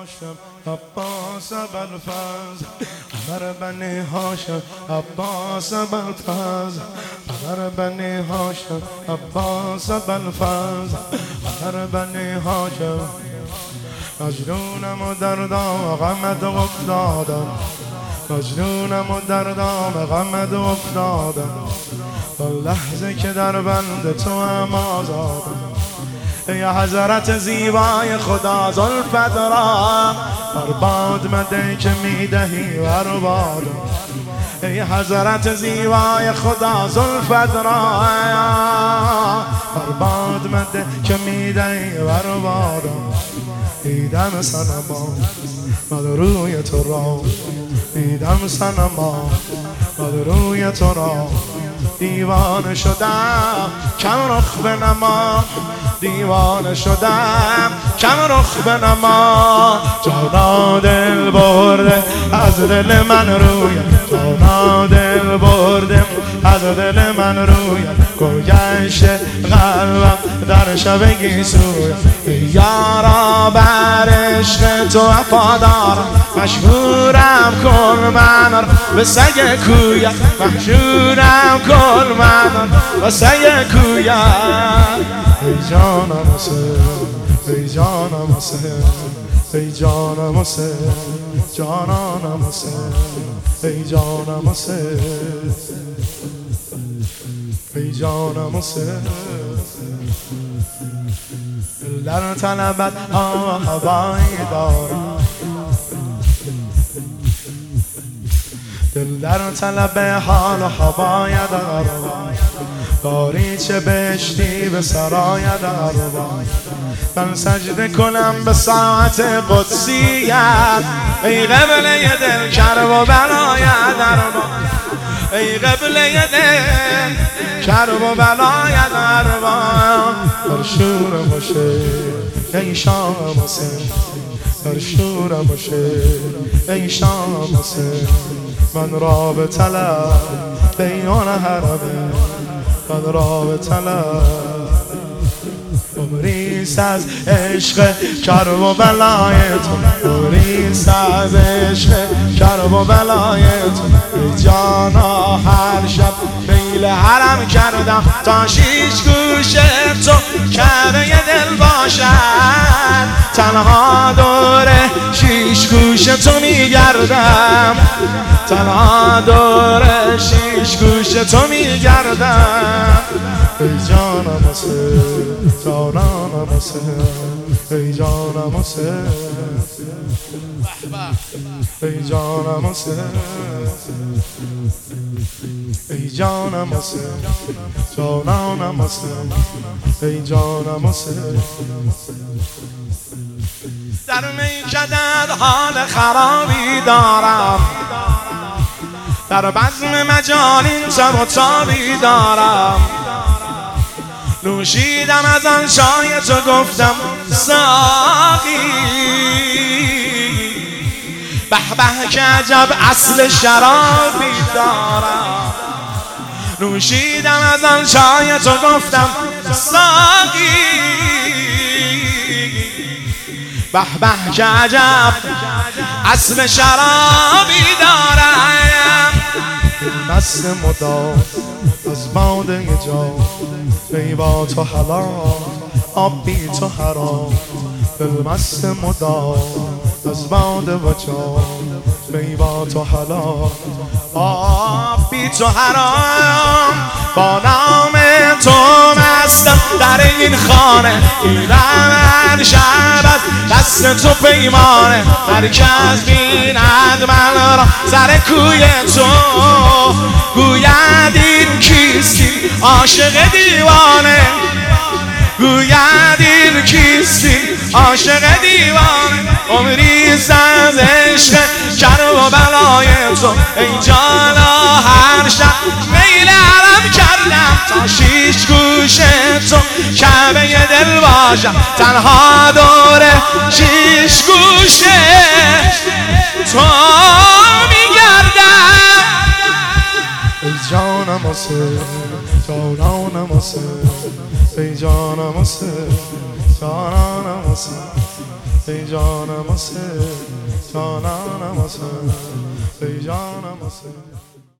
هاشم عباس ابوالفضل قمر بنی هاشم عباس ابوالفضل قمر بنی هاشم عباس ابوالفضل قمر بنی هاشم مجنونم و در دام غمت افتادم مجنونم و در دام غمت افتادم تا لحظه که در بند تو هم آزادم ای حضرت زیبای خدا زلفت را برباد مده که میدهی بربادم ای حضرت زیبای خدا زلفت را برباد مده که میدهی بربادم دیدم صنما مد روی تو را دیدم صنما مد روی تو را دیوانه شدم کم رخ بنما دیوانه شدم کم رخ بنما جانا دل برده از دل من روی جانا دل برده از دل من روی گوگشت قلبم در شب گیسوی یارا بر عشق تو وفادارم مشهورم کن من به سگ کویت مشهورم کن من به سگ کویت ای جانم حسین ای جانم حسین ای جانم حسین جانانم حسین ای جانم حسین ای جانم حسین در طلبت هوایی دارم دل در طلب حال و هوای دارم داری چه بهشتی به سرای دارم من سجده کنم به ساعت قدسیت ای قبله دل کرب و بلای درمان ای قبله دل کرب و بلای درمان در شور باشه ای شام حسین در شور باشه ای شام حسین من را به طلب بیان حرمه من را به طلب عمریست از عشق کرب و بلای تو عمریست از عشق کرب و بلای تو جانا هر شب میل حرم کردم تا شیش گوش تو کعبه دل باشد تنها دوره شیش گوش تو میگردم تنها دوره شیش گوش تو میگردم ای جانم حسین جانانم حسین ای جانم حسین ای جانم حسین ای جانم حسین جانانم حسین ای جانم حسین در میکدت حال خرابی دارم در بزم مجالین سر و تابی دارم نوشیدم از آن چای تو گفتم ساقی به به که عجب اصل شرابی دارم نوشیدم از آن چای تو گفتم ساقی به به که عجب اصل شرابی دارم مست مدام از باده جام ای با تو حلال آب بی تو حرام دل مست مدام از باده و جام ای با تو حلال آب بی تو حرام با نام تو مستم در این خانه دیدم شب از دست تو پیمانه هر کس بیند من را سر کوی تو گوید این کیستی عاشق دیوانه گوید این کیستی عاشق دیوانه عمریست از عشق کرب و بلای تو ای جانا هر شب میل حرم کردم تا شیش گوش تو کعبه دل باشم تنها دوره شیش گوش تو میگردم ای جانم حسین جانانم حسین ای جانم حسین جانانم حسین ای جانم حسین جانم حسین ای جانم حسین